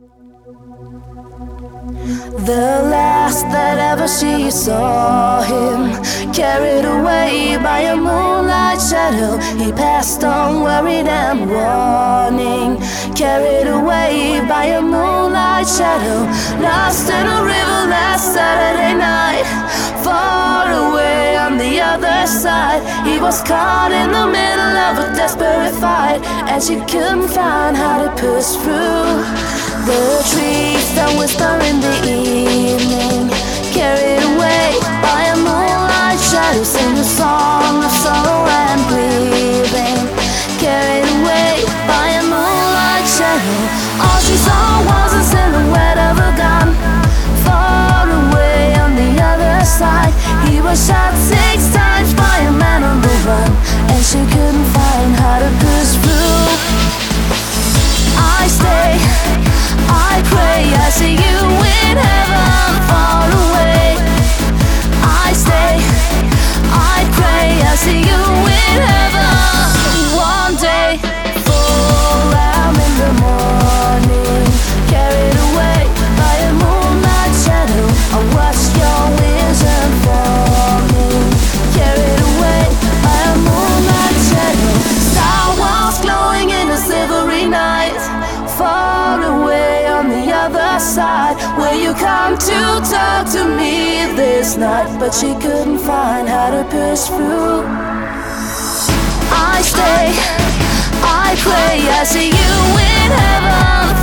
The last that ever she saw him, carried away by a moonlight shadow. He passed on worried and warning, carried away by a moonlight shadow. Lost in a river last Saturday night, far away on the other side. He was caught in the middle of a desperate fight, and she couldn't find how to push through. The trees that whisper in the evening, carried away by a moonlight shadow, sing a song of sorrow and grieving, carried away by a moonlight shadow. All she saw was a silhouette of a gun, far away on the other side. He was shot 6 times by a man on the run, and she couldn't find how to push through. I stay, I pray, I see you in heaven far away. I stay, I pray, I see you in heaven one day. 4 a.m. in the morning, carried away by a moonlight shadow. I watched your vision falling, carried away by a moonlight shadow. Star was glowing in the silvery night, far away on the other side. Will you come to talk to me this night? But she couldn't find how to push through. I stay, I pray, I see you in heaven